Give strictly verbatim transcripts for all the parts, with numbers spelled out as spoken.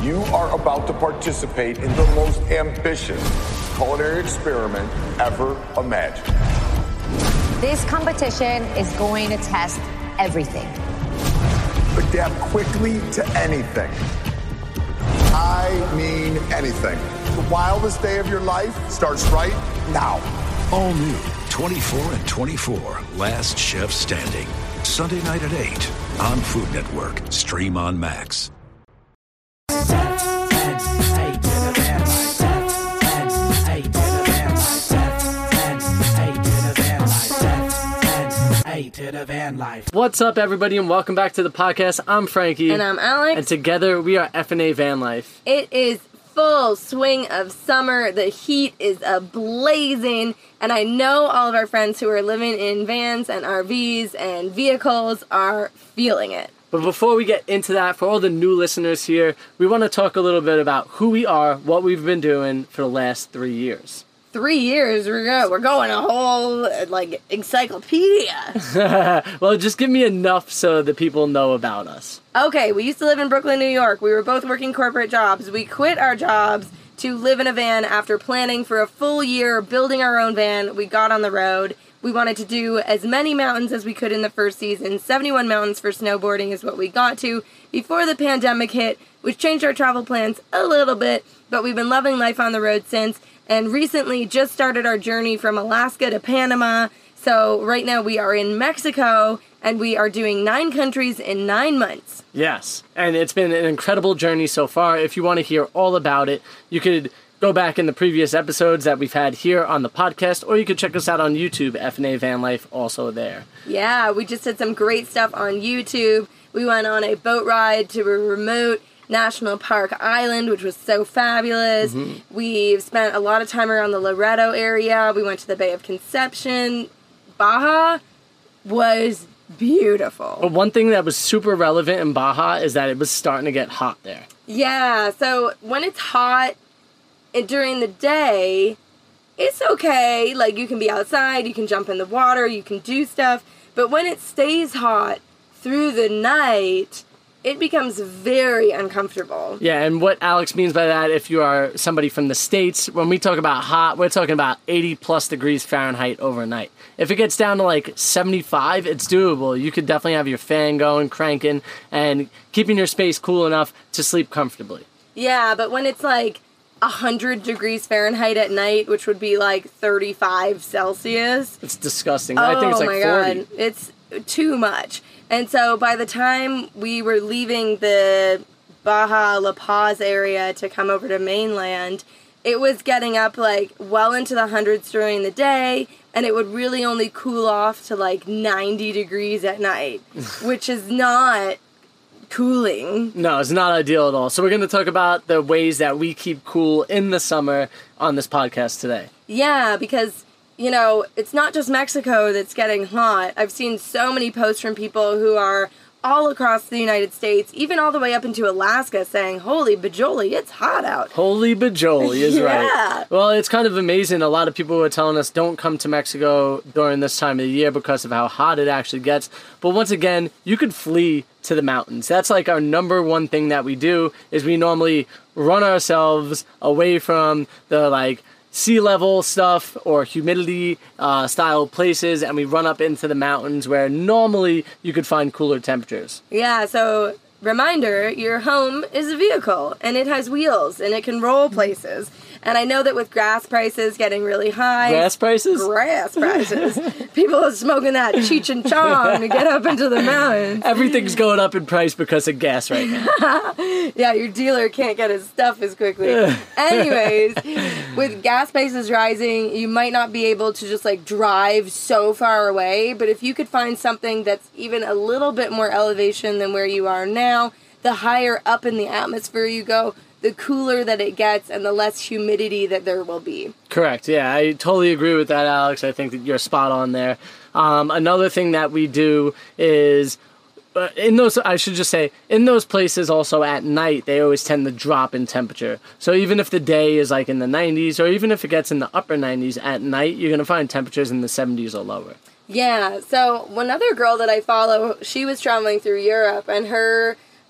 You are about to participate in the most ambitious culinary experiment ever imagined. This competition is going to test everything. Adapt quickly to anything. I mean anything. The wildest day of your life starts right now. All new twenty-four and twenty-four, Last Chef Standing. Sunday night at eight on Food Network. Stream on Max. To the van life. What's up, everybody, and welcome back to the podcast. I'm Frankie. And I'm Alex. And together we are F and A Van Life. It is full swing of summer. The heat is a-blazing. And I know all of our friends who are living in vans and R Vs and vehicles are feeling it. But before we get into that, for all the new listeners here, we want to talk a little bit about who we are, what we've been doing for the last three years. Three years, we're going, we're going a whole, like, encyclopedia. Well, just give me enough so that people know about us. Okay, we used to live in Brooklyn, New York. We were both working corporate jobs. We quit our jobs to live in a van after planning for a full year, building our own van. We got on the road. We wanted to do as many mountains as we could in the first season. seventy-one mountains for snowboarding is what we got to before the pandemic hit, which changed our travel plans a little bit, but we've been loving life on the road since. And recently just started our journey from Alaska to Panama. So right now we are in Mexico and we are doing nine countries in nine months. Yes, and it's been an incredible journey so far. If you want to hear all about it, you could go back in the previous episodes that we've had here on the podcast, or you could check us out on YouTube, F and A Van Life, also there. Yeah, we just did some great stuff on YouTube. We went on a boat ride to a remote National Park Island, which was so fabulous. Mm-hmm. We've spent a lot of time around the Loreto area. We went to the Bay of Conception. Baja was beautiful. But one thing that was super relevant in Baja is that it was starting to get hot there. Yeah, so when it's hot during the day, it's okay. Like, you can be outside, you can jump in the water, you can do stuff. But when it stays hot through the night, it becomes very uncomfortable. Yeah, and what Alex means by that, if you are somebody from the States, when we talk about hot, we're talking about eighty plus degrees Fahrenheit overnight. If it gets down to like seventy-five, it's doable. You could definitely have your fan going, cranking, and keeping your space cool enough to sleep comfortably. Yeah, but when it's like one hundred degrees Fahrenheit at night, which would be like thirty-five Celsius. It's disgusting. Oh, I think it's like my forty. God. It's too much. And so by the time we were leaving the Baja La Paz area to come over to mainland, it was getting up like well into the hundreds during the day, and it would really only cool off to like ninety degrees at night, which is not cooling. No, it's not ideal at all. So we're going to talk about the ways that we keep cool in the summer on this podcast today. Yeah, because you know, it's not just Mexico that's getting hot. I've seen so many posts from people who are all across the United States, even all the way up into Alaska, saying, holy bajoli, it's hot out. Holy bajoli is yeah. right. Well, it's kind of amazing. A lot of people were telling us don't come to Mexico during this time of the year because of how hot it actually gets. But once again, you could flee to the mountains. That's like our number one thing that we do is we normally run ourselves away from the like sea level stuff or humidity uh, style places, and we run up into the mountains where normally you could find cooler temperatures. Yeah, so reminder, your home is a vehicle and it has wheels and it can roll places. And I know that with gas prices getting really high. Grass prices? Grass prices. People are smoking that Cheech and Chong to get up into the mountains. Everything's going up in price because of gas right now. Yeah, your dealer can't get his stuff as quickly. Anyways, with gas prices rising, you might not be able to just like drive so far away. But if you could find something that's even a little bit more elevation than where you are now, the higher up in the atmosphere you go, the cooler that it gets and the less humidity that there will be. Correct. Yeah, I totally agree with that, Alex. I think that you're spot on there. Um, another thing that we do is uh, in those, I should just say, in those places also at night, they always tend to drop in temperature. So even if the day is like in the nineties, or even if it gets in the upper nineties at night, you're going to find temperatures in the seventies or lower. Yeah, so one other girl that I follow, she was traveling through Europe, and her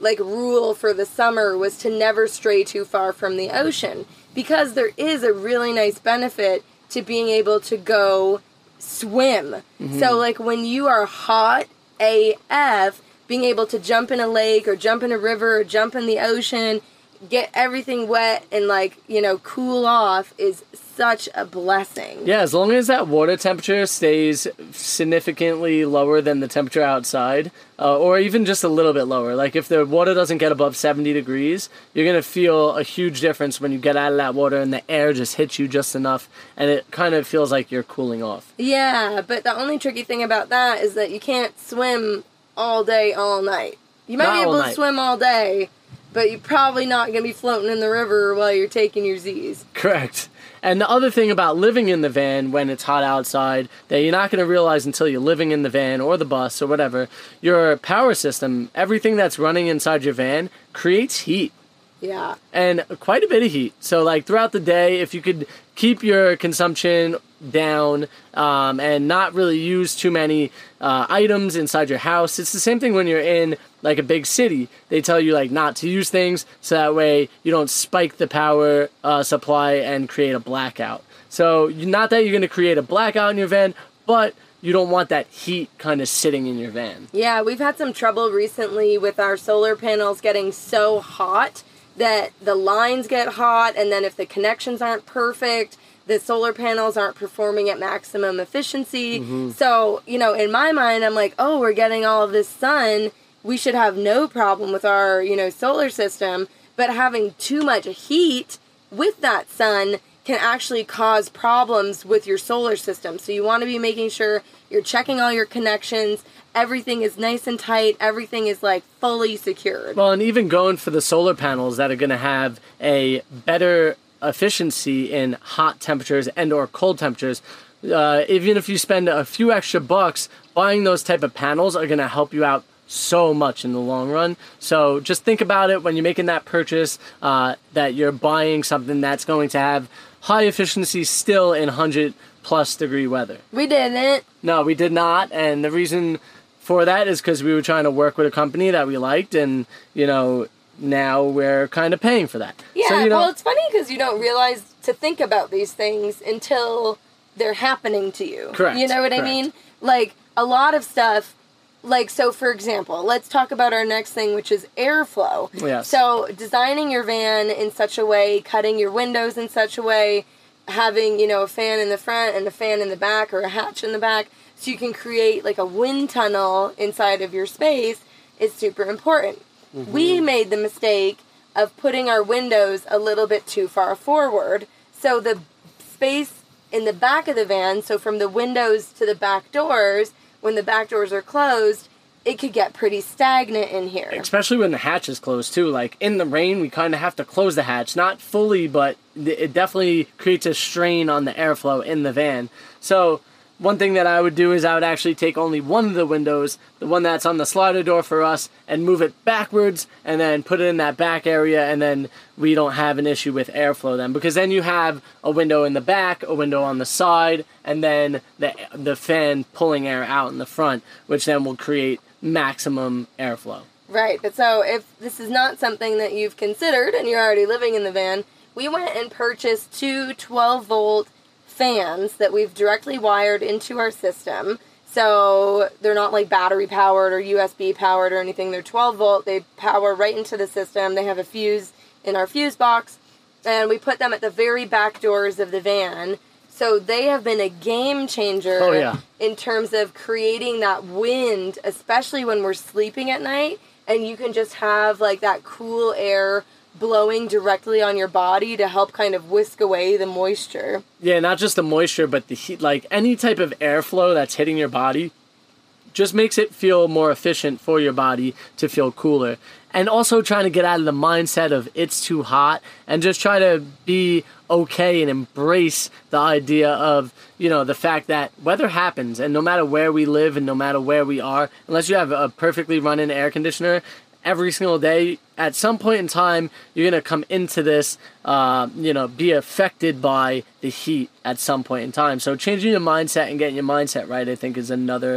like rule for the summer was to never stray too far from the ocean, because there is a really nice benefit to being able to go swim. Mm-hmm. So like when you are hot A F, being able to jump in a lake or jump in a river or jump in the ocean, get everything wet and like, you know, cool off is such a blessing. Yeah, as long as that water temperature stays significantly lower than the temperature outside, uh, or even just a little bit lower. Like if the water doesn't get above seventy degrees, you're going to feel a huge difference when you get out of that water and the air just hits you just enough and it kind of feels like you're cooling off. Yeah, but the only tricky thing about that is that you can't swim all day, all night. You might Not be able all to night. swim all day, but you're probably not going to be floating in the river while you're taking your Z's. Correct. And the other thing about living in the van when it's hot outside that you're not going to realize until you're living in the van or the bus or whatever, your power system, everything that's running inside your van creates heat. Yeah. And quite a bit of heat. So like throughout the day, if you could keep your consumption down um, and not really use too many uh, items inside your house. It's the same thing when you're in like a big city. They tell you like not to use things so that way you don't spike the power uh, supply and create a blackout. So not that you're going to create a blackout in your van, but you don't want that heat kind of sitting in your van. Yeah, we've had some trouble recently with our solar panels getting so hot that the lines get hot, and then if the connections aren't perfect, the solar panels aren't performing at maximum efficiency. Mm-hmm. So, you know, in my mind, I'm like, oh, we're getting all of this sun. We should have no problem with our, you know, solar system. But having too much heat with that sun can actually cause problems with your solar system. So you want to be making sure you're checking all your connections. Everything is nice and tight. Everything is like fully secured. Well, and even going for the solar panels that are going to have a better efficiency in hot temperatures and or cold temperatures, uh, even if you spend a few extra bucks, buying those type of panels are going to help you out so much in the long run. So just think about it when you're making that purchase, uh, that you're buying something that's going to have high efficiency still in one hundred plus degree weather. We didn't. No, we did not. And the reason for that is because we were trying to work with a company that we liked, and, you know, now we're kind of paying for that. Yeah, so, you know, well, it's funny because you don't realize to think about these things until they're happening to you. Correct. You know what correct. I mean? Like, a lot of stuff, like, so for example, let's talk about our next thing, which is airflow. Yes. So, designing your van in such a way, cutting your windows in such a way, having, you know, a fan in the front and a fan in the back or a hatch in the back so you can create, like, a wind tunnel inside of your space is super important. Mm-hmm. We made the mistake of putting our windows a little bit too far forward. So the space in the back of the van, so from the windows to the back doors, when the back doors are closed, it could get pretty stagnant in here. Especially when the hatch is closed, too. Like, in the rain, we kind of have to close the hatch. Not fully, but it definitely creates a strain on the airflow in the van. So one thing that I would do is I would actually take only one of the windows, the one that's on the slider door for us, and move it backwards and then put it in that back area, and then we don't have an issue with airflow then. Because then you have a window in the back, a window on the side, and then the the fan pulling air out in the front, which then will create maximum airflow. Right, but so if this is not something that you've considered and you're already living in the van, we went and purchased two twelve volt fans that we've directly wired into our system. So they're not like battery powered or U S B powered or anything. They're twelve volt. They power right into the system. They have a fuse in our fuse box, and we put them at the very back doors of the van. So they have been a game changer oh, yeah. in terms of creating that wind, especially when we're sleeping at night, and you can just have like that cool air blowing directly on your body to help kind of whisk away the moisture. Yeah, not just the moisture, but the heat. Like, any type of airflow that's hitting your body just makes it feel more efficient for your body to feel cooler. And also trying to get out of the mindset of it's too hot and just try to be okay and embrace the idea of, you know, the fact that weather happens, and no matter where we live and no matter where we are, unless you have a perfectly running air conditioner, every single day, at some point in time, you're going to come into this, uh, you know, be affected by the heat at some point in time. So changing your mindset and getting your mindset right, I think, is another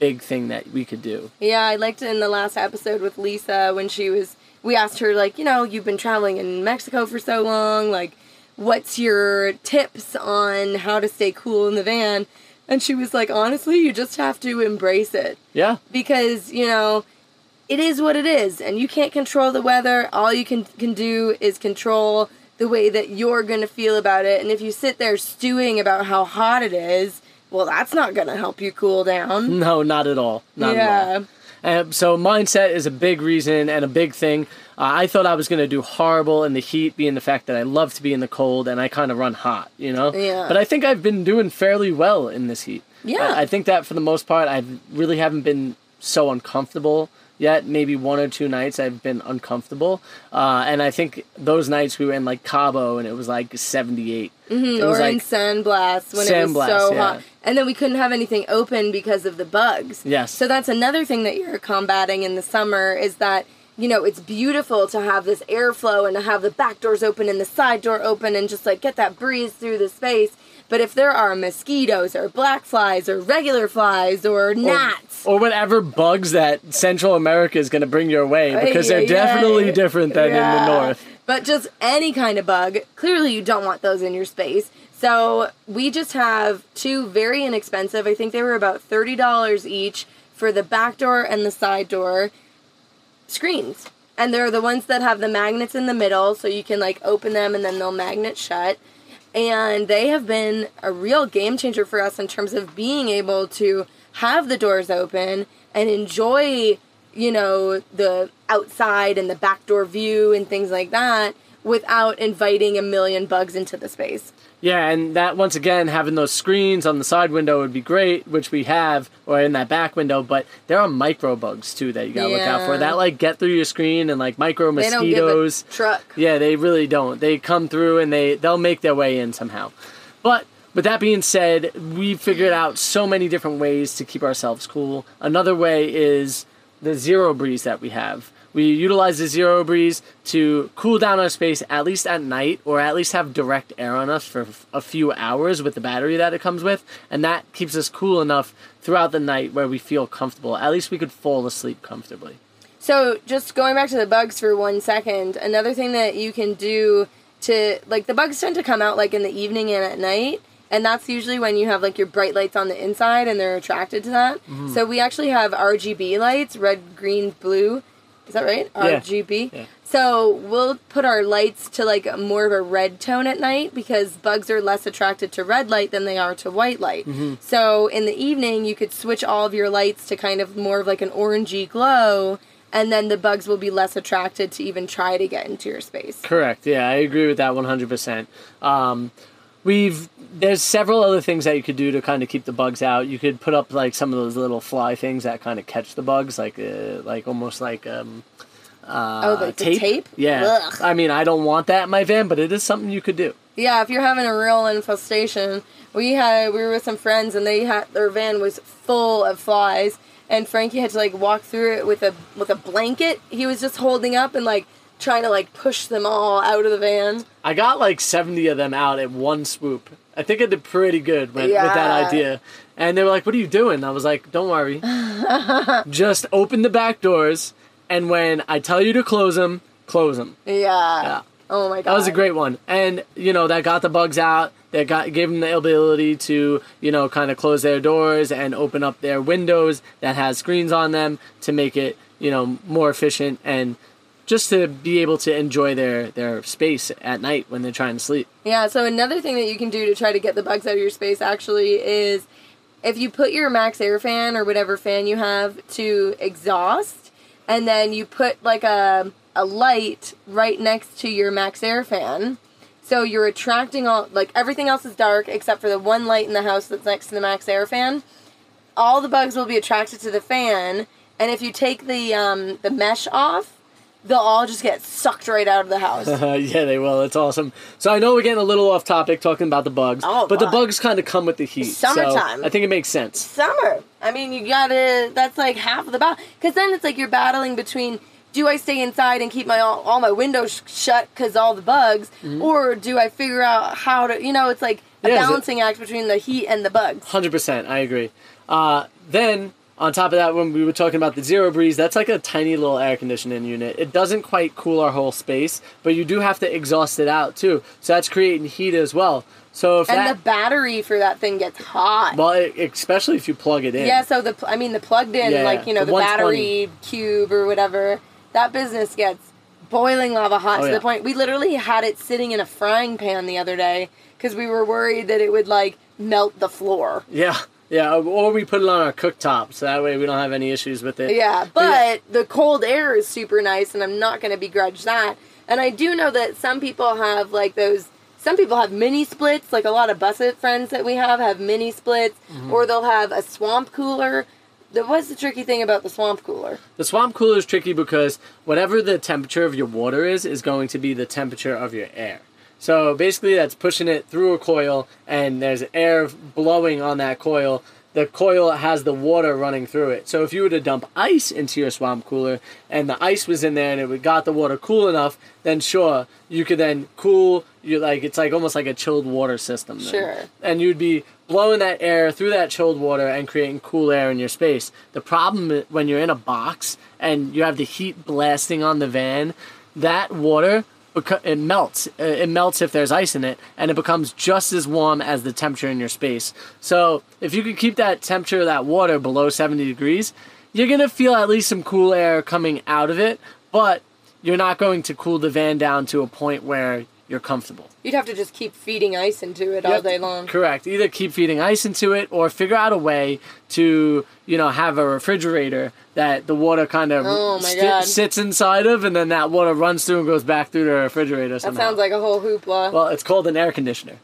big thing that we could do. Yeah, I liked it in the last episode with Lisa when she was, we asked her, like, you know, you've been traveling in Mexico for so long, like, what's your tips on how to stay cool in the van? And she was like, honestly, you just have to embrace it. Yeah. Because, you know, it is what it is, and you can't control the weather. All you can can do is control the way that you're going to feel about it. And if you sit there stewing about how hot it is, well, that's not going to help you cool down. No, not at all. Not yeah. at all. And so mindset is a big reason and a big thing. Uh, I thought I was going to do horrible in the heat, being the fact that I love to be in the cold and I kind of run hot, you know? Yeah. But I think I've been doing fairly well in this heat. Yeah. I, I think that for the most part, I really haven't been so uncomfortable yet. Maybe one or two nights I've been uncomfortable. Uh, and I think those nights we were in like Cabo and it was like seventy-eight. Mm-hmm. It was or like in Sandblast when it was Sandblast, so yeah. hot. And then we couldn't have anything open because of the bugs. Yes. So that's another thing that you're combating in the summer is that, you know, it's beautiful to have this airflow and to have the back doors open and the side door open and just like get that breeze through the space. But if there are mosquitoes or black flies or regular flies or gnats. Or, or whatever bugs that Central America is going to bring your way, because Ay, they're ay, definitely ay. different than Yeah. in the north. But just any kind of bug, clearly you don't want those in your space. So we just have two very inexpensive, I think they were about thirty dollars each for the back door and the side door screens. And they're the ones that have the magnets in the middle, so you can like open them and then they'll magnet shut. And they have been a real game changer for us in terms of being able to have the doors open and enjoy, you know, the outside and the back door view and things like that without inviting a million bugs into the space. Yeah, and that, once again, having those screens on the side window would be great, which we have, or in that back window, but there are micro bugs, too, that you gotta look out for. Yeah. That, like, get through your screen and, like, micro They don't mosquitoes. give a truck. Yeah, they really don't. They come through and they, they'll make their way in somehow. But with that being said, we figured out so many different ways to keep ourselves cool. Another way is the Zero Breeze that we have. We utilize the Zero Breeze to cool down our space, at least at night, or at least have direct air on us for a few hours with the battery that it comes with, and that keeps us cool enough throughout the night where we feel comfortable. At least we could fall asleep comfortably. So just going back to the bugs for one second, another thing that you can do to, like, the bugs tend to come out like in the evening and at night, and that's usually when you have like your bright lights on the inside and they're attracted to that. Mm-hmm. So we actually have R G B lights, red, green, blue. Is that right? Yeah. R G B? Yeah. So we'll put our lights to like a more of a red tone at night because bugs are less attracted to red light than they are to white light. Mm-hmm. So in the evening, you could switch all of your lights to kind of more of like an orangey glow, and then the bugs will be less attracted to even try to get into your space. Correct. Yeah, I agree with that one hundred percent. Um, we've there's several other things that you could do to kind of keep the bugs out. You could put up like some of those little fly things that kind of catch the bugs, like uh, like almost like um, uh, Oh, the tape. the tape? Yeah. Ugh. I mean, I don't want that in my van, but it is something you could do. Yeah, if you're having a real infestation, we had we were with some friends and they had their van was full of flies, and Frankie had to like walk through it with a with a blanket. He was just holding up and like trying to like push them all out of the van. I got like seventy of them out at one swoop. I think I did pretty good with, Yeah. with that idea. And they were like, what are you doing? I was like, don't worry. Just open the back doors, and when I tell you to close them, close them. Yeah. Yeah. Oh my god. That was a great one. And, you know, that got the bugs out. That got gave them the ability to, you know, kind of close their doors and open up their windows that has screens on them to make it, you know, more efficient and just to be able to enjoy their, their space at night when they're trying to sleep. Yeah, so another thing that you can do to try to get the bugs out of your space actually is if you put your Max Air fan or whatever fan you have to exhaust, and then you put like a a light right next to your Max Air fan, so you're attracting all, like everything else is dark except for the one light in the house that's next to the Max Air fan. All the bugs will be attracted to the fan, and if you take the um, the mesh off, they'll all just get sucked right out of the house. Uh, yeah, they will. It's awesome. So I know we're getting a little off topic talking about the bugs, Oh, but the my. bugs kind of come with the heat. Summertime. So I think it makes sense. Summer. I mean, you gotta, that's like half of the battle. Because then it's like you're battling between, do I stay inside and keep my all, all my windows sh- shut because all the bugs, mm-hmm. or do I figure out how to, you know, it's like a Yeah, balancing act between the heat and the bugs. one hundred percent. I agree. Uh, then On top of that, when we were talking about the Zero Breeze, that's like a tiny little air conditioning unit. It doesn't quite cool our whole space, but you do have to exhaust it out too. So that's creating heat as well. So if and that, the battery for that thing gets hot. well, it, especially if you plug it in. Yeah, so the I mean the plugged in, Yeah, like, you know, the the one twenty. battery cube or whatever, that business gets boiling lava hot Oh, to yeah. the point we literally had it sitting in a frying pan the other day because we were worried that it would like melt the floor. Yeah, yeah. Or we put it on our cooktop, so that way we don't have any issues with it. Yeah, but But yeah. the cold air is super nice, and I'm not going to begrudge that. And I do know that some people have like those. Some people have mini splits, like a lot of Busset friends that we have have mini splits, Mm-hmm. or they'll have a swamp cooler. The, what's the tricky thing about the swamp cooler? The swamp cooler is tricky because whatever the temperature of your water is, is going to be the temperature of your air. So basically that's pushing it through a coil, and there's air blowing on that coil. The coil has the water running through it. So if you were to dump ice into your swamp cooler, and the ice was in there and it would got the water cool enough, then sure, you could then cool, you like it's like almost like a chilled water system. Then. Sure. And you'd be blowing that air through that chilled water and creating cool air in your space. The problem i- when you're in a box and you have the heat blasting on the van, that water, beca- it melts. Uh, It melts if there's ice in it, and it becomes just as warm as the temperature in your space. So if you could keep that temperature of that water below seventy degrees, you're going to feel at least some cool air coming out of it, but you're not going to cool the van down to a point where you're comfortable. You'd have to just keep feeding ice into it all Yep, day long. Correct. Either keep feeding ice into it or figure out a way to, you know, have a refrigerator that the water kind of Oh my God. sits inside of, and then that water runs through and goes back through the refrigerator That somehow. sounds like a whole hoopla. Well, it's called an air conditioner.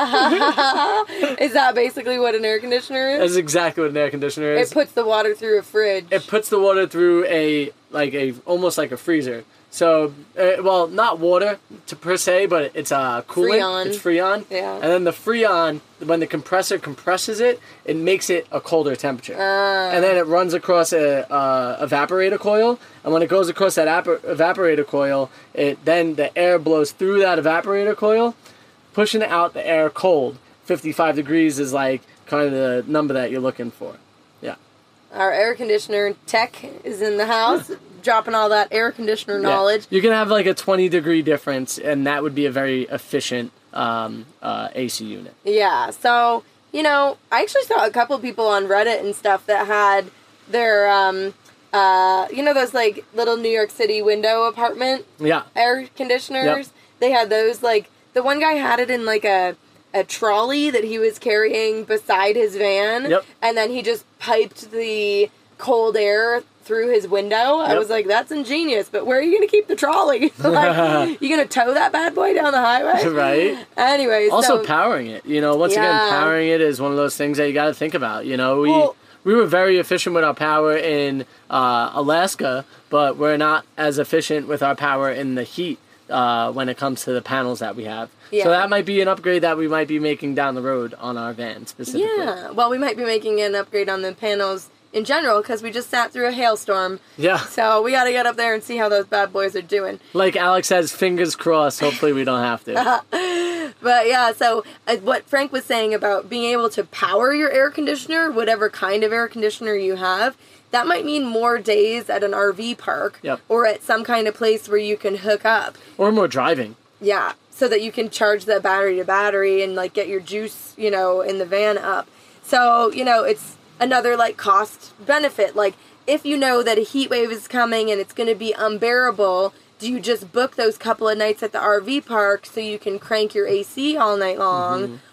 Is that basically what an air conditioner is? That's exactly what an air conditioner is. It puts the water through a fridge. It puts the water through a like a almost like a freezer. So, uh, well, not water to per se, but it's a coolant. Freon. It's freon. Yeah. And then the freon, when the compressor compresses it, it makes it a colder temperature. Ah. And then it runs across a uh, evaporator coil. And when it goes across that ap- evaporator coil, it then the air blows through that evaporator coil, pushing out the air cold. fifty-five degrees is like kind of the number that you're looking for. Yeah. Our air conditioner tech is in the house, dropping all that air conditioner knowledge. Yeah. You can have like a twenty degree difference, and that would be a very efficient um, uh, A C unit. Yeah, so, you know, I actually saw a couple people on Reddit and stuff that had their, um, uh, you know, those like little New York City window apartment Yeah. air conditioners. Yep. They had those, like, the one guy had it in like a, a trolley that he was carrying beside his van. Yep. And then he just piped the cold air through his window. I Yep. was like, that's ingenious, but where are you going to keep the trolley? Like, you going to tow that bad boy down the highway? Right. Anyways, Also, so, powering it. You know, once Yeah. again, powering it is one of those things that you got to think about. You know, we Well- we were very efficient with our power in uh, Alaska, but we're not as efficient with our power in the heat uh, when it comes to the panels that we have. Yeah. So that might be an upgrade that we might be making down the road on our van specifically. yeah. Well, we might be making an upgrade on the panels in general because we just sat through a hailstorm. Yeah. So we got to get up there and see how those bad boys are doing. Like Alex says, fingers crossed. Hopefully we don't have to. But yeah, so uh, what Frank was saying about being able to power your air conditioner, whatever kind of air conditioner you have, that might mean more days at an R V park Yep. or at some kind of place where you can hook up. Or more driving. Yeah, so that you can charge the battery to battery and like get your juice, you know, in the van up. So, you know, it's another like cost benefit. Like if you know that a heat wave is coming and it's going to be unbearable, do you just book those couple of nights at the R V park so you can crank your A C all night long? Mm-hmm.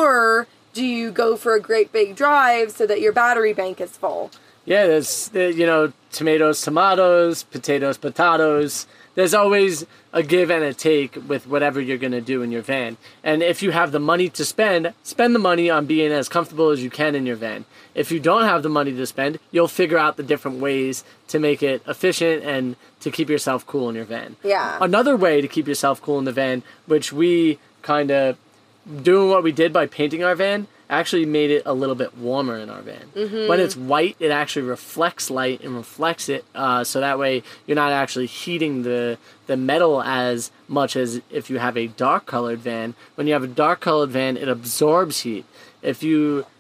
Or do you go for a great big drive so that your battery bank is full? Yeah, there's, uh, you know, tomatoes, tomatoes, potatoes, potatoes. There's always a give and a take with whatever you're going to do in your van. And if you have the money to spend, spend the money on being as comfortable as you can in your van. If you don't have the money to spend, you'll figure out the different ways to make it efficient and to keep yourself cool in your van. Yeah. Another way to keep yourself cool in the van, which we kind of doing what we did by painting our van, actually made it a little bit warmer in our van. Mm-hmm. When it's white, it actually reflects light and reflects it, uh, so that way you're not actually heating the the metal as much as if you have a dark colored van. When you have a dark colored van, it absorbs heat. If you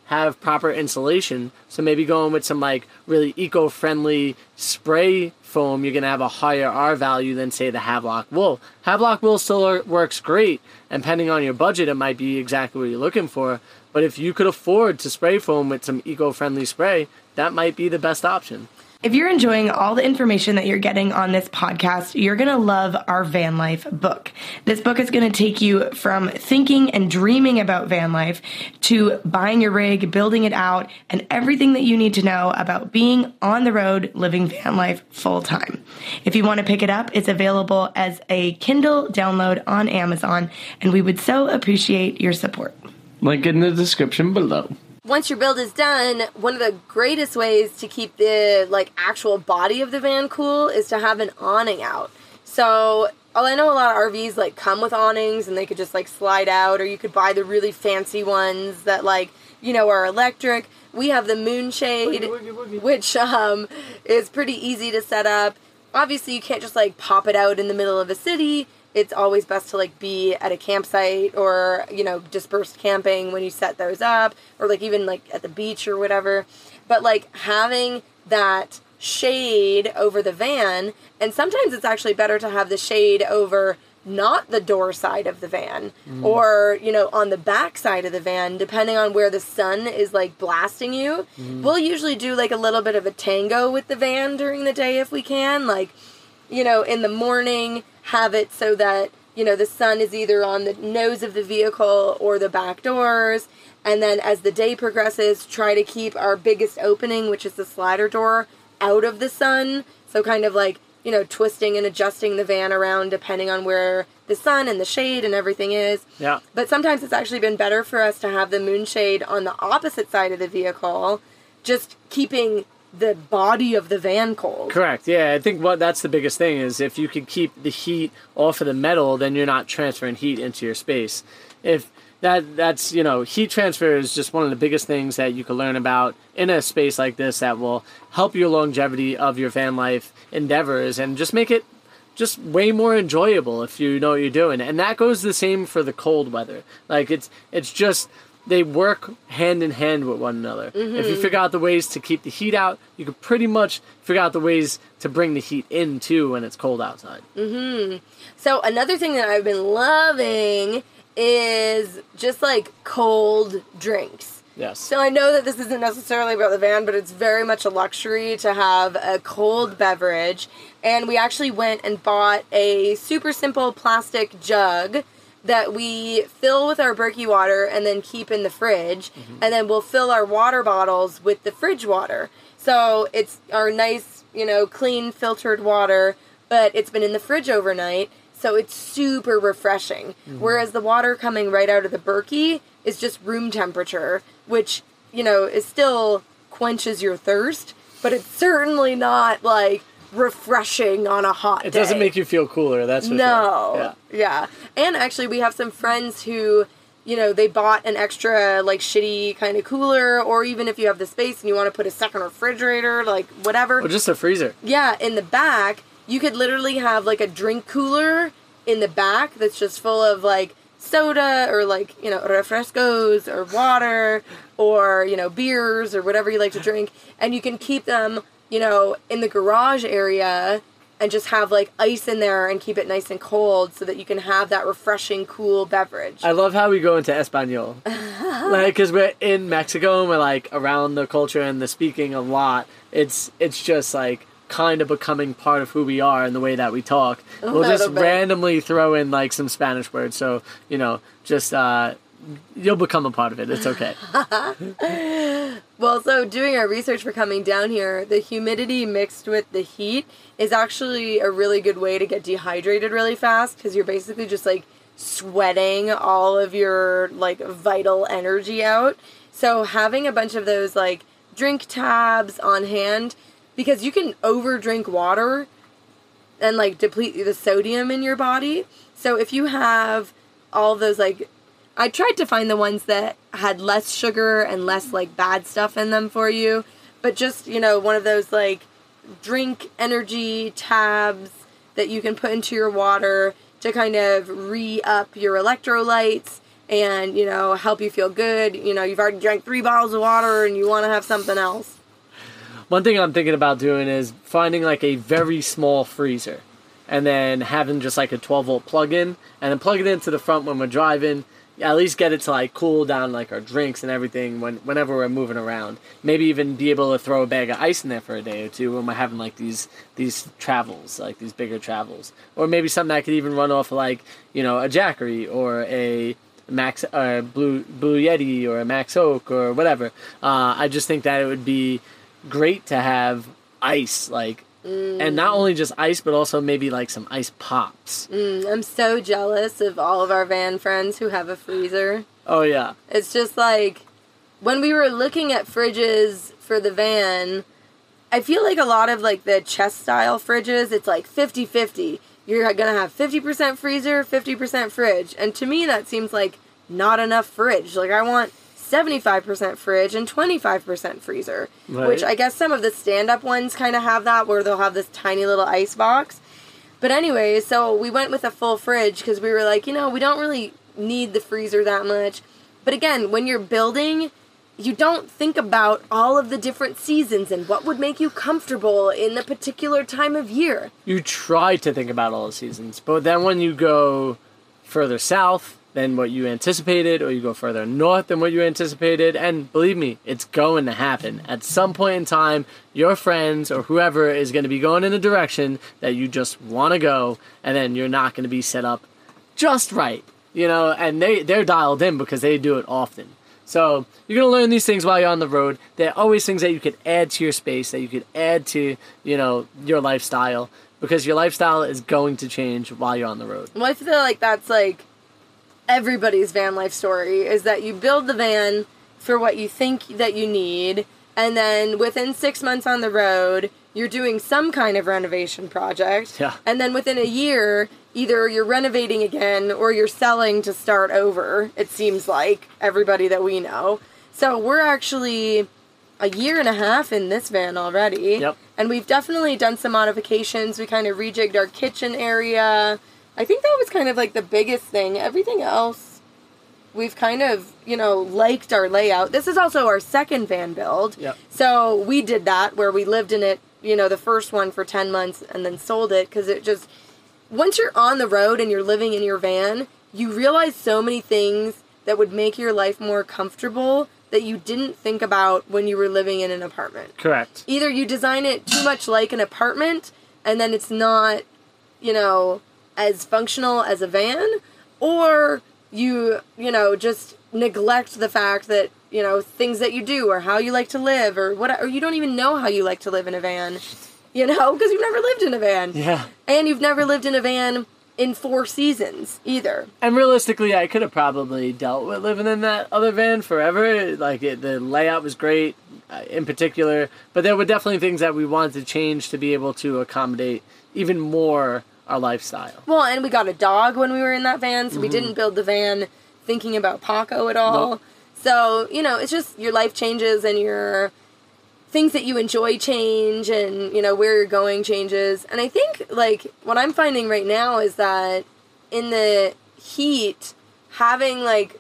have proper insulation. So maybe going with some like really eco-friendly spray foam, you're going to have a higher R value than, say, the Havelock wool. Havelock wool still works great, and depending on your budget, it might be exactly what you're looking for. But if you could afford to spray foam with some eco-friendly spray, that might be the best option. If you're enjoying all the information that you're getting on this podcast, you're going to love our van life book. This book is going to take you from thinking and dreaming about van life to buying your rig, building it out, and everything that you need to know about being on the road, living van life full time. If you want to pick it up, it's available as a Kindle download on Amazon, and we would so appreciate your support. Link in the description below. Once your build is done, one of the greatest ways to keep the like actual body of the van cool is to have an awning out. So, well, I know a lot of R Vs like come with awnings and they could just like slide out, or you could buy the really fancy ones that like, you know, are electric. We have the Moonshade, boogie, boogie, boogie. which um, is pretty easy to set up. Obviously, you can't just like pop it out in the middle of a city. It's always best to like be at a campsite or, you know, dispersed camping when you set those up, or like even like at the beach or whatever. But like having that shade over the van, and sometimes it's actually better to have the shade over not the door side of the van mm. or, you know, on the back side of the van, depending on where the sun is like blasting you. Mm. We'll usually do like a little bit of a tango with the van during the day if we can, like, you know, in the morning, have it so that, you know, the sun is either on the nose of the vehicle or the back doors. And then as the day progresses, try to keep our biggest opening, which is the slider door, out of the sun. So kind of like, you know, twisting and adjusting the van around depending on where the sun and the shade and everything is. Yeah. But sometimes it's actually been better for us to have the Moonshade on the opposite side of the vehicle, just keeping the body of the van cold. Correct. Yeah, I think what that's the biggest thing is if you could keep the heat off of the metal, then you're not transferring heat into your space. If that that's, you know, heat transfer is just one of the biggest things that you can learn about in a space like this that will help your longevity of your van life endeavors and just make it just way more enjoyable if you know what you're doing. And that goes the same for the cold weather. Like it's it's just they work hand in hand with one another. Mm-hmm. If you figure out the ways to keep the heat out, you can pretty much figure out the ways to bring the heat in, too, when it's cold outside. Mm-hmm. So another thing that I've been loving is just, like, cold drinks. Yes. So I know that this isn't necessarily about the van, but it's very much a luxury to have a cold beverage. And we actually went and bought a super simple plastic jug that we fill with our Berkey water and then keep in the fridge. Mm-hmm. And then we'll fill our water bottles with the fridge water. So it's our nice, you know, clean filtered water, but it's been in the fridge overnight. So it's super refreshing. Mm-hmm. Whereas the water coming right out of the Berkey is just room temperature, which, you know, is still quenches your thirst, but it's certainly not like refreshing on a hot day. It doesn't make you feel cooler, that's for no. sure. Yeah. yeah. And actually we have some friends who, you know, they bought an extra like shitty kind of cooler, or even if you have the space and you want to put a second refrigerator, like whatever. Or just a freezer. Yeah, in the back, you could literally have like a drink cooler in the back that's just full of like soda or like, you know, refrescos or water or, you know, beers or whatever you like to drink. And you can keep them, you know, in the garage area and just have like ice in there and keep it nice and cold so that you can have that refreshing, cool beverage. I love how we go into Espanol. Like, because we're in Mexico and we're like around the culture and the speaking a lot. It's, it's just like kind of becoming part of who we are and the way that we talk. A we'll just bit. randomly throw in like some Spanish words. So, you know, just, uh, you'll become a part of it. It's okay. Well, so doing our research for coming down here, the humidity mixed with the heat is actually a really good way to get dehydrated really fast, because you're basically just like sweating all of your like vital energy out. So having a bunch of those like drink tabs on hand, because you can over drink water and like deplete the sodium in your body. So if you have all those like, I tried to find the ones that had less sugar and less like bad stuff in them for you, but just, you know, one of those like drink energy tabs that you can put into your water to kind of re-up your electrolytes and, you know, help you feel good. You know, you've already drank three bottles of water and you want to have something else. One thing I'm thinking about doing is finding like a very small freezer and then having just like a twelve volt plug-in and then plug it into the front when we're driving. At least get it to like cool down like our drinks and everything when whenever we're moving around. Maybe even be able to throw a bag of ice in there for a day or two when we're having like these these travels, like these bigger travels. Or maybe something that could even run off of like, you know, a Jackery or a Max uh, Blue Blue Yeti or a Max Oak or whatever. Uh, I just think that it would be great to have ice, like Mm. and not only just ice, but also maybe like some ice pops. Mm, I'm so jealous of all of our van friends who have a freezer. Oh, yeah. It's just like, when we were looking at fridges for the van, I feel like a lot of like the chest style fridges, it's like fifty-fifty. You're going to have fifty percent freezer, fifty percent fridge. And to me, that seems like not enough fridge. Like, I want seventy-five percent fridge and twenty-five percent freezer, right. Which I guess some of the stand-up ones kind of have that, where they'll have this tiny little ice box. But anyway, so we went with a full fridge because we were like, you know, we don't really need the freezer that much. But again, when you're building, you don't think about all of the different seasons and what would make you comfortable in the particular time of year. You try to think about all the seasons, but then when you go further south than what you anticipated, or you go further north than what you anticipated, and believe me, it's going to happen. At some point in time, your friends or whoever is going to be going in a direction that you just want to go, and then you're not going to be set up just right, you know, and they, they're dialed in because they do it often. So you're going to learn these things while you're on the road. They're always things that you could add to your space, that you could add to, you know, your lifestyle, because your lifestyle is going to change while you're on the road. Well, I feel like that's like everybody's van life story, is that you build the van for what you think that you need, and then within six months on the road, you're doing some kind of renovation project. Yeah. And then within a year, either you're renovating again or you're selling to start over, it seems like, everybody that we know. So we're actually a year and a half in this van already. Yep. And we've definitely done some modifications. We kind of rejigged our kitchen area. I think that was kind of like the biggest thing. Everything else, we've kind of, you know, liked our layout. This is also our second van build. Yep. So we did that where we lived in it, you know, the first one for ten months and then sold it, because it just, once you're on the road and you're living in your van, you realize so many things that would make your life more comfortable that you didn't think about when you were living in an apartment. Correct. Either you design it too much like an apartment and then it's not, you know, as functional as a van, or you, you know, just neglect the fact that, you know, things that you do or how you like to live or what, or you don't even know how you like to live in a van, you know, because you've never lived in a van. Yeah. And you've never lived in a van in four seasons either. And realistically, I could have probably dealt with living in that other van forever. Like, it, the layout was great uh, in particular, but there were definitely things that we wanted to change to be able to accommodate even more our lifestyle. Well, and we got a dog when we were in that van, so Mm-hmm. we didn't build the van thinking about Paco at all. Nope. So, you know, it's just your life changes and your things that you enjoy change, and, you know, where you're going changes. And I think, like, what I'm finding right now is that in the heat, having, like,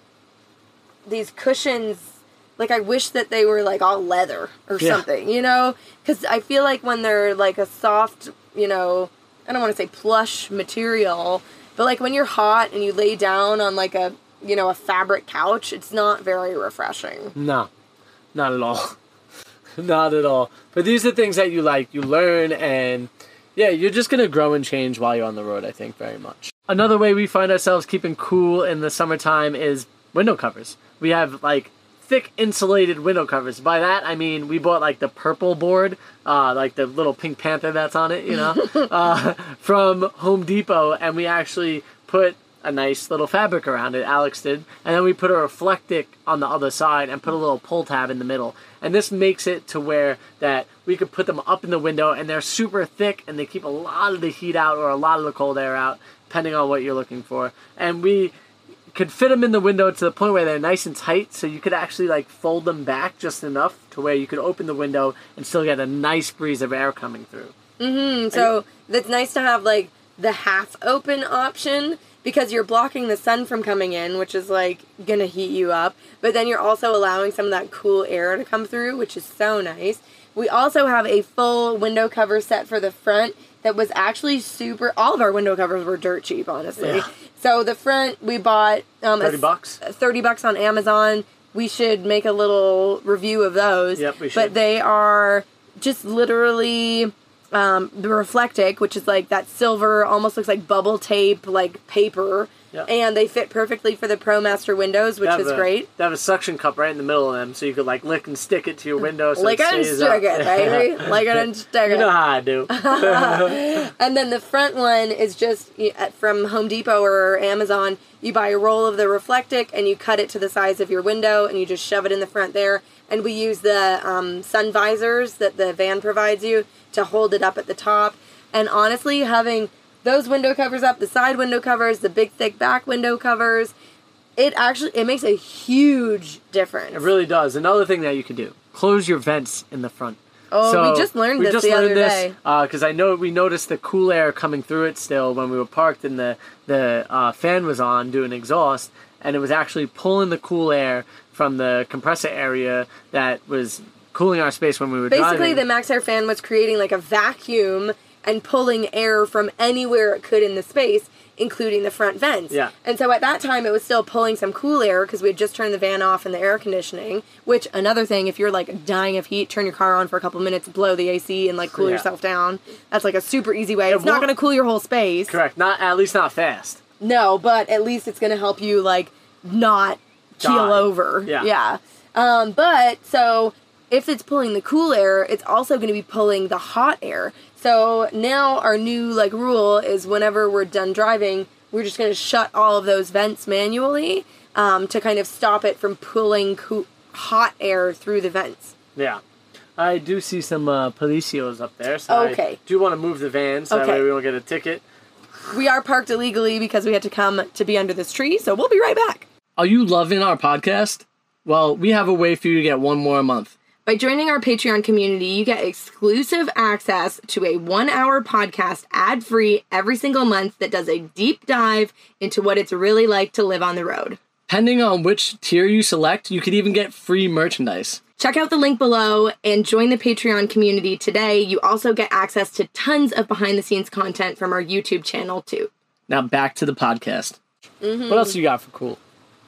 these cushions, like, I wish that they were, like, all leather or Yeah. something, you know? Because I feel like when they're, like, a soft, you know, I don't want to say plush material, but, like, when you're hot and you lay down on, like, a, you know, a fabric couch, it's not very refreshing. No, not at all. Not at all. But these are things that you like, you learn, and yeah, you're just going to grow and change while you're on the road, I think, very much. Another way we find ourselves keeping cool in the summertime is window covers. We have, like, thick insulated window covers. By that, I mean we bought, like, the purple board, uh, like the little Pink Panther that's on it, you know, uh, from Home Depot, and we actually put a nice little fabric around it, Alex did, and then we put a Reflectic on the other side and put a little pull tab in the middle. And this makes it to where that we could put them up in the window, and they're super thick, and they keep a lot of the heat out or a lot of the cold air out, depending on what you're looking for. And we could fit them in the window to the point where they're nice and tight, so you could actually, like, fold them back just enough to where you could open the window and still get a nice breeze of air coming through. Mm-hmm. So it's nice to have, like, the half open option, because you're blocking the sun from coming in, which is like gonna heat you up, but then you're also allowing some of that cool air to come through, which is so nice. We also have a full window cover set for the front that was actually super, all of our window covers were dirt cheap, honestly. Yeah. So the front we bought um, thirty bucks? thirty bucks on Amazon. We should make a little review of those. Yep, we should. But they are just literally um, the Reflectic, which is like that silver, almost looks like bubble tape, like paper. Yep. And they fit perfectly for the ProMaster windows, which is a, great. They have a suction cup right in the middle of them, so you could like lick and stick it to your window. So lick it it and stays stick up. it, baby. Lick it and stick it. You know how I do. And then the front one is just from Home Depot or Amazon. You buy a roll of the Reflectic and you cut it to the size of your window and you just shove it in the front there. And we use the um, sun visors that the van provides you to hold it up at the top. And honestly, having those window covers up, the side window covers, the big thick back window covers, it actually, it makes a huge difference. It really does. Another thing that you can do, close your vents in the front. Oh, so we just learned we this just the learned other this, day. Because uh, I know we noticed the cool air coming through it still when we were parked and the, the uh, fan was on doing exhaust, and it was actually pulling the cool air from the compressor area that was cooling our space when we were Basically, driving. the Max Air fan was creating like a vacuum and pulling air from anywhere it could in the space, including the front vents. Yeah. And so at that time, it was still pulling some cool air because we had just turned the van off and the air conditioning, which another thing, if you're like dying of heat, turn your car on for a couple minutes, blow the A C and like cool Yeah. yourself down. That's like a super easy way. It It's not won't- going to cool your whole space. Correct. Not At least not fast. No, but at least it's going to help you like not keel Die. over. Yeah. Yeah. Um, but so if it's pulling the cool air, it's also going to be pulling the hot air. So now our new like rule is whenever we're done driving, we're just going to shut all of those vents manually um, to kind of stop it from pulling co- hot air through the vents. Yeah. I do see some uh, policios up there, so Okay. I do want to move the van so that Okay. way we don't get a ticket. We are parked illegally because we had to come to be under this tree, so we'll be right back. Are you loving our podcast? Well, we have a way for you to get one more a month. By joining our Patreon community, you get exclusive access to a one-hour podcast ad-free every single month that does a deep dive into what it's really like to live on the road. Depending on which tier you select, you could even get free merchandise. Check out the link below and join the Patreon community today. You also get access to tons of behind-the-scenes content from our YouTube channel, too. Now back to the podcast. Mm-hmm. What else you got for cool?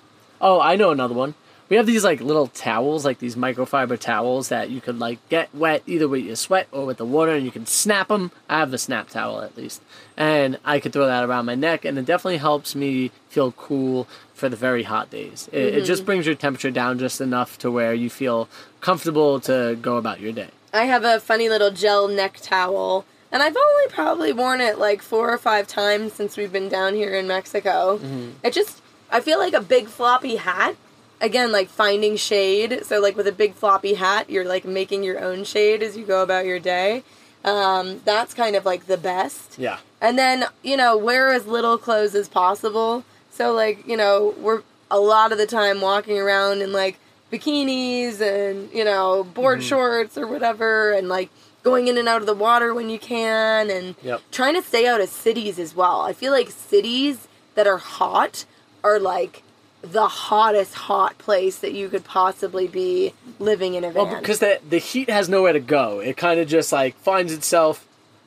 Oh, I know another one. We have these like little towels, like these microfiber towels that you could like get wet either with your sweat or with the water, and you can snap them. I have the snap towel at least, and I could throw that around my neck, and it definitely helps me feel cool for the very hot days. It, Mm-hmm. it just brings your temperature down just enough to where you feel comfortable to go about your day. I have a funny little gel neck towel, and I've only probably worn it like four or five times since we've been down here in Mexico. Mm-hmm. It just, I feel like a big floppy hat. Again, like finding shade. So like with a big floppy hat, you're like making your own shade as you go about your day. Um, that's kind of like the best. Yeah. And then, you know, wear as little clothes as possible. So like, you know, we're a lot of the time walking around in like bikinis and, you know, board Mm-hmm. shorts or whatever, and like going in and out of the water when you can, and Yep. trying to stay out of cities as well. I feel like cities that are hot are like the hottest hot place that you could possibly be living in a van. Well, because the the heat has nowhere to go. It kind of just like finds itself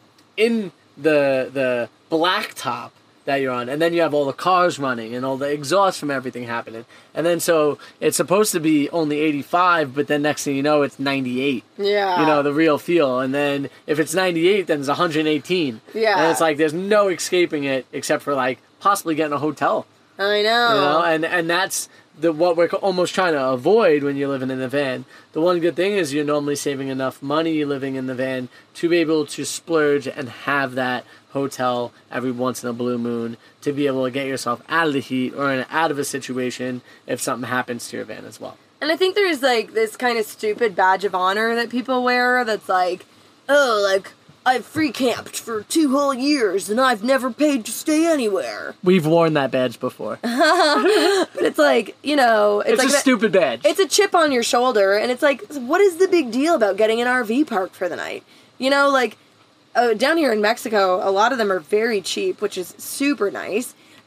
in the the blacktop that you're on, and then you have all the cars running and all the exhaust from everything happening, and then so it's supposed to be only eighty-five, but then next thing you know it's ninety-eight. Yeah. You know, the real feel, and then if it's ninety-eight, then it's one hundred eighteen. Yeah. And it's like there's no escaping it except for like possibly getting a hotel. I know. You know, and and that's the what we're almost trying to avoid when you're living in a van. The one good thing is you're normally saving enough money living in the van to be able to splurge and have that hotel every once in a blue moon to be able to get yourself out of the heat or in, out of a situation if something happens to your van as well. And I think there's like this kind of stupid badge of honor that people wear that's like, oh, like, I've free camped for two whole years and I've never paid to stay anywhere. We've worn that badge before. But it's like, you know, it's, It's, like a that- stupid badge. It's a chip on your shoulder, and it's like, what is the big deal about getting an R V parked for the night? You know, like, uh, down here in Mexico, a lot of them are very cheap, which is super nice.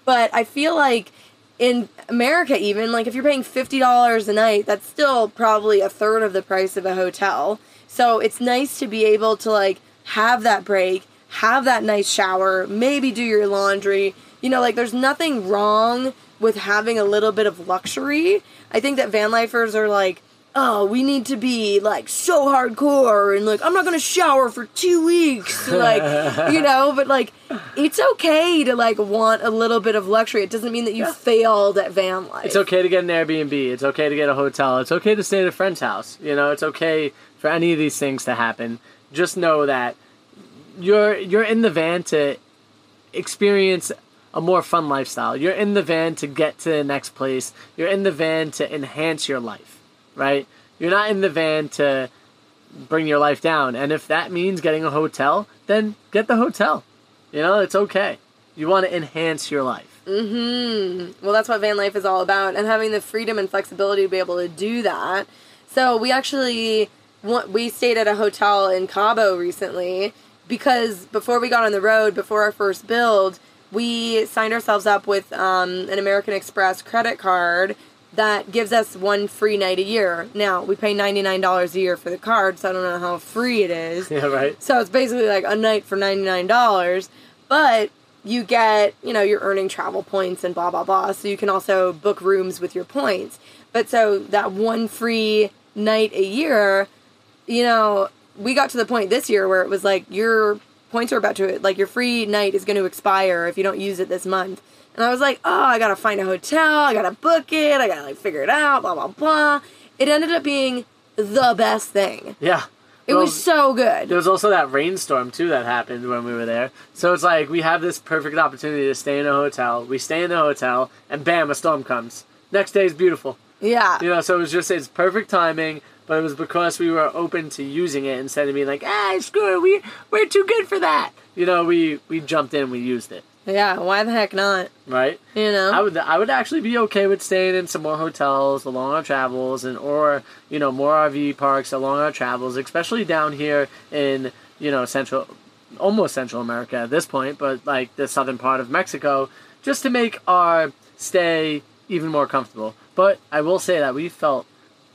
But I feel like in America even, like if you're paying fifty dollars a night, that's still probably a third of the price of a hotel. So it's nice to be able to like have that break, have that nice shower, maybe do your laundry. You know, like there's nothing wrong with having a little bit of luxury. I think that van lifers are like, oh, we need to be like so hardcore and like I'm not gonna shower for two weeks, like you know. But like, it's okay to like want a little bit of luxury. It doesn't mean that you yeah. failed at van life. It's okay to get an Airbnb. It's okay to get a hotel. It's okay to stay at a friend's house. You know, it's okay for any of these things to happen. Just know that you're you're in the van to experience a more fun lifestyle. You're in the van to get to the next place. You're in the van to enhance your life. Right? You're not in the van to bring your life down. And if that means getting a hotel, then get the hotel. You know, it's okay. You want to enhance your life. Mm-hmm. Well, that's what van life is all about. And having the freedom and flexibility to be able to do that. So we actually, we stayed at a hotel in Cabo recently because before we got on the road, before our first build, we signed ourselves up with um, an American Express credit card that gives us one free night a year. Now, we pay ninety-nine dollars a year for the card, so I don't know how free it is. Yeah, right. So it's basically like a night for ninety-nine dollars, but you get, you know, you're earning travel points and blah, blah, blah, so you can also book rooms with your points. But so that one free night a year, you know, we got to the point this year where it was like, your points are about to, like, your free night is going to expire if you don't use it this month. And I was like, oh, I gotta find a hotel, I gotta book it, I gotta like figure it out, blah, blah, blah. It ended up being the best thing. Yeah. It well, was so good. There was also that rainstorm, too, that happened when we were there. So it's like, we have this perfect opportunity to stay in a hotel. We stay in the hotel, and bam, a storm comes. Next day is beautiful. Yeah. You know, so it was just, it's perfect timing, but it was because we were open to using it instead of being like, ah, screw it, we, we're too good for that. You know, we, we jumped in, we used it. Yeah, why the heck not? Right? You know? I would I would actually be okay with staying in some more hotels along our travels and or, you know, more R V parks along our travels, especially down here in, you know, central almost Central America at this point, but like the southern part of Mexico, just to make our stay even more comfortable. But I will say that we felt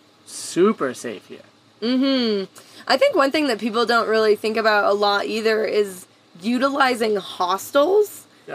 super safe here. Mm-hmm. I think one thing that people don't really think about a lot either is utilizing hostels.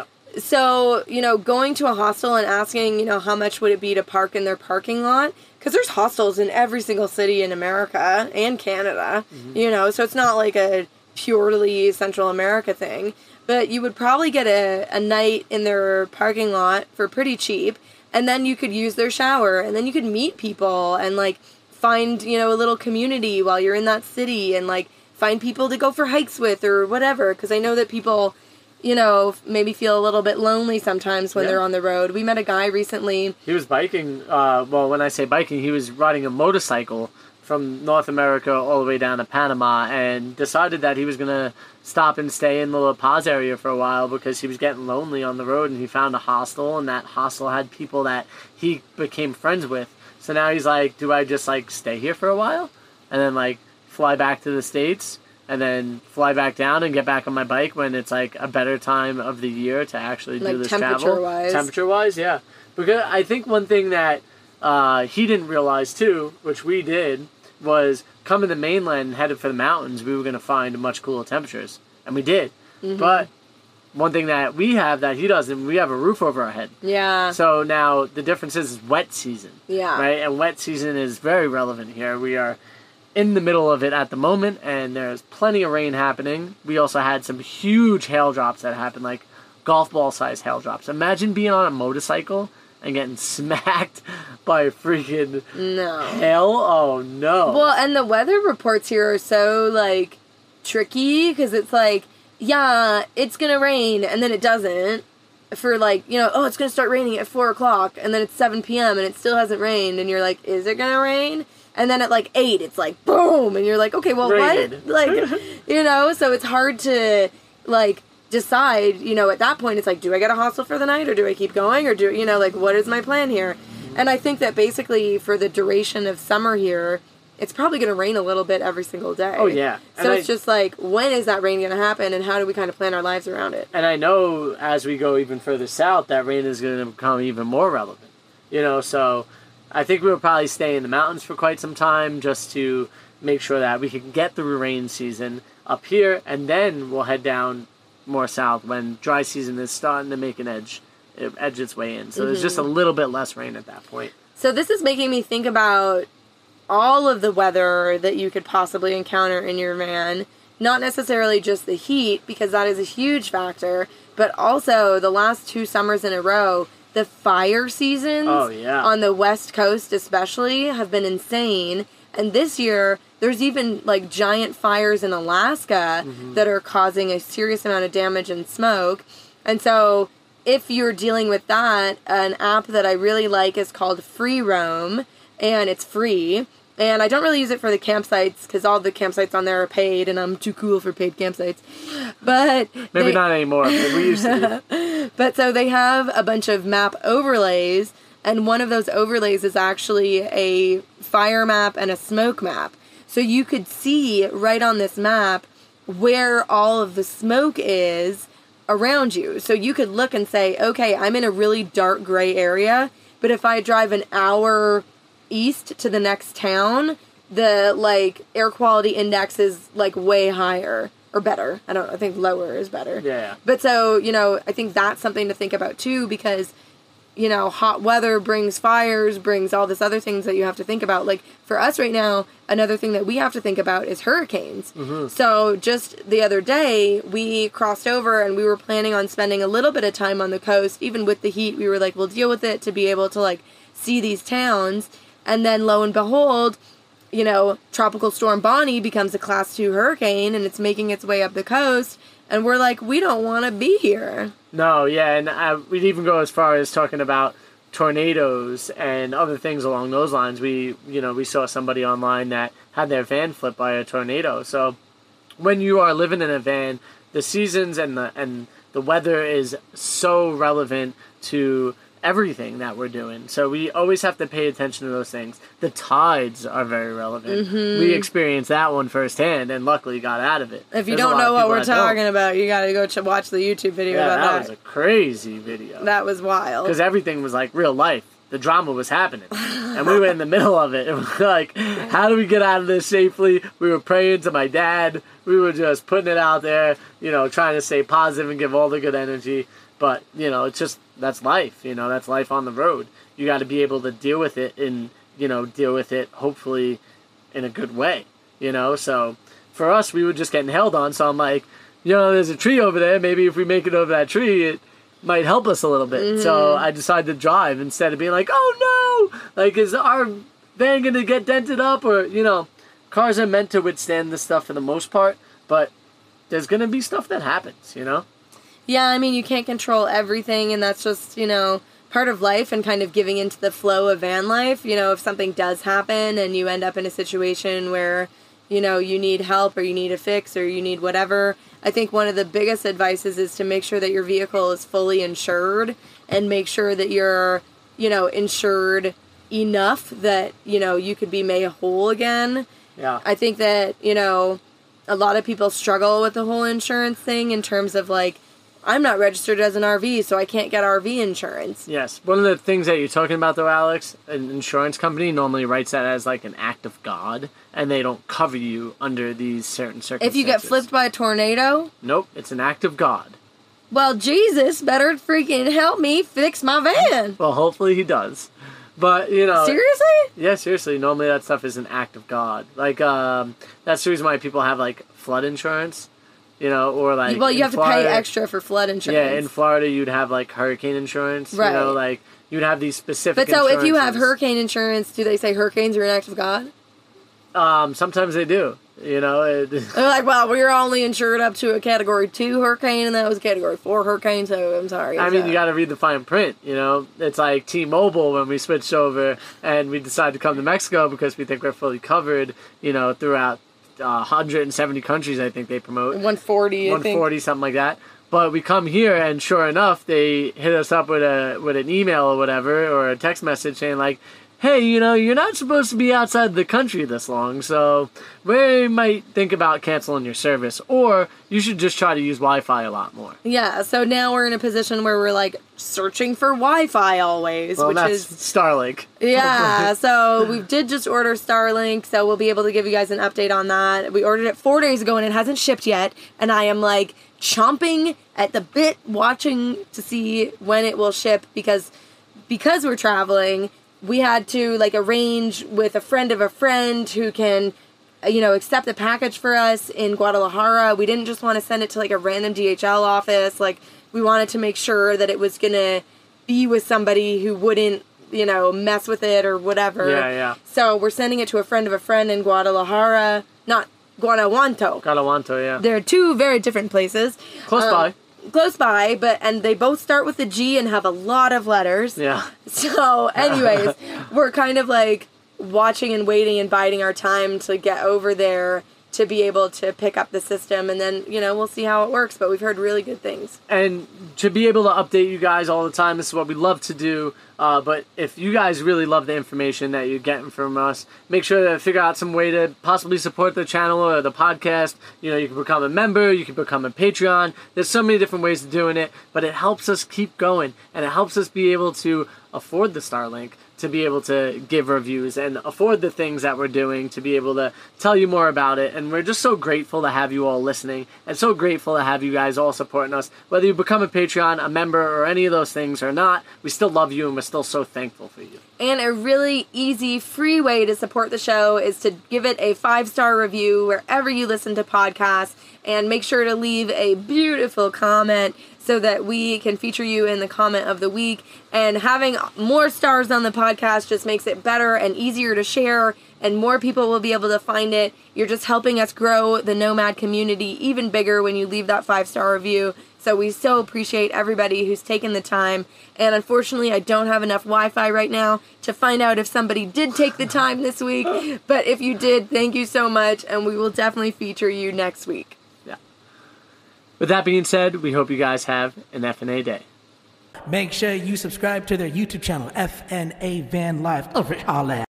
So, you know, going to a hostel and asking, you know, how much would it be to park in their parking lot? Because there's hostels in every single city in America and Canada, mm-hmm. you know, so it's not like a purely Central America thing. But you would probably get a, a night in their parking lot for pretty cheap, and then you could use their shower, and then you could meet people and, like, find, you know, a little community while you're in that city and, like, find people to go for hikes with or whatever. Because I know that people, you know, maybe feel a little bit lonely sometimes when yeah. they're on the road. We met a guy recently. He was biking. Uh, well, when I say biking, he was riding a motorcycle from North America all the way down to Panama and decided that he was going to stop and stay in the La Paz area for a while because he was getting lonely on the road, and he found a hostel, and that hostel had people that he became friends with. So now he's like, do I just, like, stay here for a while and then, like, fly back to the States and then fly back down and get back on my bike when it's like a better time of the year to actually do like this temperature travel. Wise. Temperature wise, yeah. Because I think one thing that uh, he didn't realize too, which we did, was coming to the mainland and headed for the mountains, we were going to find much cooler temperatures. And we did. Mm-hmm. But one thing that we have that he doesn't, we have a roof over our head. Yeah. So now the difference is wet season. Yeah. Right? And wet season is very relevant here. We are in the middle of it at the moment, and there's plenty of rain happening. We also had some huge hail drops that happened, like golf ball size hail drops. Imagine being on a motorcycle and getting smacked by freaking no. hail. Oh, no. Well, and the weather reports here are so, like, tricky, because it's like, yeah, it's going to rain, and then it doesn't. For, like, you know, oh, it's going to start raining at four o'clock, and then it's seven p.m., and it still hasn't rained, and you're like, is it going to rain? And then at, like, eight, it's like, boom, and you're like, okay, well, Rated. what? Like, you know, so it's hard to, like, decide, you know, at that point, it's like, do I get a hostel for the night, or do I keep going, or do, you know, like, what is my plan here? And I think that basically for the duration of summer here, it's probably going to rain a little bit every single day. Oh, yeah. So And it's I- just like, when is that rain going to happen, and how do we kind of plan our lives around it? And I know as we go even further south, that rain is going to become even more relevant. You know, so I think we'll probably stay in the mountains for quite some time just to make sure that we can get through rain season up here, and then we'll head down more south when dry season is starting to make an edge, edge its way in. So mm-hmm. there's just a little bit less rain at that point. So this is making me think about all of the weather that you could possibly encounter in your van. Not necessarily just the heat, because that is a huge factor, but also the last two summers in a row, the fire seasons oh, yeah. on the West Coast especially have been insane. And this year, there's even like giant fires in Alaska mm-hmm. that are causing a serious amount of damage and smoke. And so if you're dealing with that, an app that I really like is called Free Roam, and it's free. And I don't really use it for the campsites because all the campsites on there are paid, and I'm too cool for paid campsites. But maybe they, not anymore. But we used to. But so they have a bunch of map overlays, and one of those overlays is actually a fire map and a smoke map. So you could see right on this map where all of the smoke is around you. So you could look and say, okay, I'm in a really dark gray area, but if I drive an hour east to the next town, the like air quality index is like way higher or better. I don't I think lower is better. Yeah. But so, you know, I think that's something to think about too, because you know, hot weather brings fires, brings all this other things that you have to think about. Like, for us right now, another thing that we have to think about is hurricanes. Mm-hmm. So, just the other day, we crossed over and we were planning on spending a little bit of time on the coast. Even with the heat, we were like, we'll deal with it to be able to, like, see these towns. And then, lo and behold, you know, Tropical Storm Bonnie becomes a class two hurricane, and it's making its way up the coast. And we're like, we don't want to be here. No, yeah, and uh, we'd even go as far as talking about tornadoes and other things along those lines. We, you know, we saw somebody online that had their van flipped by a tornado. So when you are living in a van, the seasons and the and the weather is so relevant to everything that we're doing. So we always have to pay attention to those things. The tides are very relevant. Mm-hmm. We experienced that one firsthand and luckily got out of it. If you There's don't know what we're talking don't. about, you got to go ch- watch the YouTube video yeah, about that. that was a crazy video. That was wild. Because everything was like real life. The drama was happening. And we were in the middle of it. And we were like, how do we get out of this safely? We were praying to my dad. We were just putting it out there, you know, trying to stay positive and give all the good energy. But, you know, it's just, that's life, you know, that's life on the road. You got to be able to deal with it and, you know, deal with it hopefully in a good way, you know. So for us, we were just getting held on. So I'm like, you know, there's a tree over there. Maybe if we make it over that tree, it might help us a little bit. Mm-hmm. So I decided to drive instead of being like, oh no, like, is our van going to get dented up? Or, you know, cars are meant to withstand this stuff for the most part, but there's going to be stuff that happens, you know. Yeah, I mean, you can't control everything, and that's just, you know, part of life and kind of giving into the flow of van life. You know, if something does happen and you end up in a situation where, you know, you need help or you need a fix or you need whatever, I think one of the biggest advices is to make sure that your vehicle is fully insured and make sure that you're, you know, insured enough that, you know, you could be made whole again. Yeah. I think that, you know, a lot of people struggle with the whole insurance thing in terms of, like, I'm not registered as an R V, so I can't get R V insurance. Yes. One of the things that you're talking about, though, Alex, an insurance company normally writes that as like an act of God, and they don't cover you under these certain circumstances. If you get flipped by a tornado? Nope. It's an act of God. Well, Jesus better freaking help me fix my van. Well, hopefully he does. But, you know... Seriously? Yeah, seriously. Normally that stuff is an act of God. Like, um, that's the reason why people have, like, flood insurance. You know, or like... Well, you have Florida, to pay extra for flood insurance. Yeah, in Florida, you'd have, like, hurricane insurance. Right. You know, like, you'd have these specific But so if you have insurances. hurricane insurance, do they say hurricanes are an act of God? Um, sometimes they do. You know, it, They're like, well, we were only insured up to a Category two hurricane, and that was a Category four hurricane, so I'm sorry. I mean, so. you got to read the fine print, you know? It's like T-Mobile when we switched over and we decided to come to Mexico because we think we're fully covered, you know, throughout uh, one hundred seventy countries, I think they promote. one forty, I think. one forty, something like that. But we come here, and sure enough, they hit us up with a with an email or whatever, or a text message saying, like, hey, you know, you're not supposed to be outside the country this long, so we might think about canceling your service, or you should just try to use Wi-Fi a lot more. Yeah, so now we're in a position where we're like searching for Wi-Fi always, Well, which that's is Starlink. yeah. So we did just order Starlink, so we'll be able to give you guys an update on that. We ordered it four days ago and it hasn't shipped yet, and I am like chomping at the bit, watching to see when it will ship because because we're traveling. We had to like arrange with a friend of a friend who can, you know, accept the package for us in Guadalajara. We didn't just want to send it to like a random D H L office. Like we wanted to make sure that it was gonna be with somebody who wouldn't, you know, mess with it or whatever. Yeah, yeah. So we're sending it to a friend of a friend in Guadalajara, not Guanajuato. Guanajuato, yeah. They're two very different places. Close Um, by. Close by, but and they both start with a G and have a lot of letters. Yeah. So, anyways, we're kind of like watching and waiting and biding our time to get over there to be able to pick up the system, and then, you know, we'll see how it works, but we've heard really good things. And to be able to update you guys all the time, this is what we love to do. Uh, but if you guys really love the information that you're getting from us, make sure to figure out some way to possibly support the channel or the podcast. You know, you can become a member, you can become a Patreon. There's so many different ways of doing it, but it helps us keep going, and it helps us be able to afford the Starlink, to be able to give reviews and afford the things that we're doing, to be able to tell you more about it. And we're just so grateful to have you all listening, and so grateful to have you guys all supporting us. Whether you become a Patreon, a member, or any of those things or not, we still love you and we're still so thankful for you. And a really easy, free way to support the show is to give it a five-star review wherever you listen to podcasts, and make sure to leave a beautiful comment so that we can feature you in the comment of the week. And having more stars on the podcast just makes it better and easier to share, and more people will be able to find it. You're just helping us grow the Nomad community even bigger when you leave that five-star review. So we so appreciate everybody who's taken the time. And unfortunately, I don't have enough Wi-Fi right now to find out if somebody did take the time this week. But if you did, thank you so much, and we will definitely feature you next week. Yeah. With that being said, we hope you guys have an F N A day. Make sure you subscribe to their YouTube channel, F N A Van Life. Over all that.